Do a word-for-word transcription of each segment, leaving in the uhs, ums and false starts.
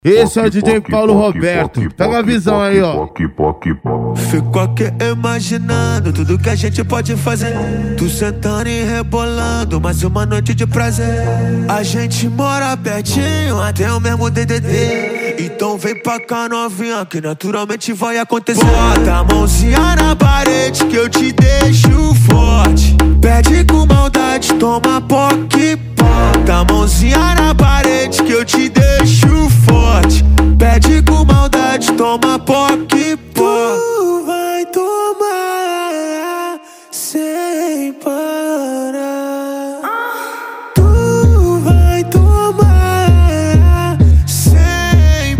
Esse é o D J Paulo Roberto, pega a visão aí, ó. Fico aqui imaginando tudo que a gente pode fazer. Tu sentando e rebolando, mais uma noite de prazer. A gente mora pertinho, até o mesmo D D D. Então vem pra cá novinha, que naturalmente vai acontecer. Bota a mãozinha na parede que eu te deixo forte. Pede com maldade, toma poque. Bota a mãozinha na parede que eu te deixo forte. Pede com maldade, toma poque. Tu vai tomar sem parar. Tu vai tomar sem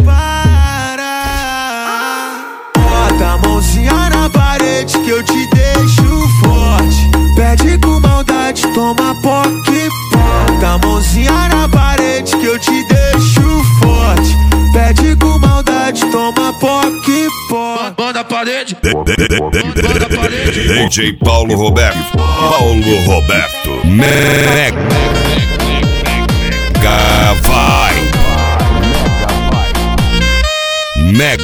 parar. Bota a mãozinha na parede que eu te deixo forte. Pede com maldade, toma poque. Bota a mãozinha na parede que eu te deixo forte. Pede com maldade, toma poque, pó. Banda parede. D J Paulo Roberto. Paulo Roberto. Mega vai. Mega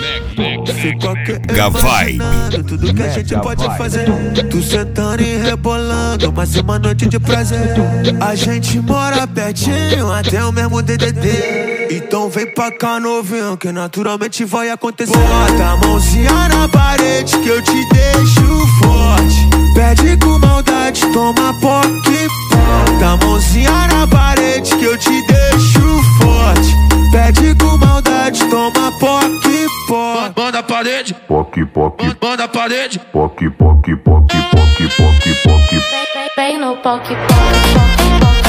vai. Tudo que a gente pode fazer. Tu sentando e rebolando, mais uma noite de prazer. A gente mora pertinho, até o mesmo D D D. Então vem pra cá novinho, que naturalmente vai acontecer. Bota a mãozinha na parede que eu te deixo forte. Pede com maldade, toma poque. Bota a mãozinha na parede que eu te deixo forte. Pede com maldade, toma poque, pó. Banda parede. Poque, poque. Banda parede. Poque, poque, poque, poque, poque, poque. Vem no poque, poque, poque, poque.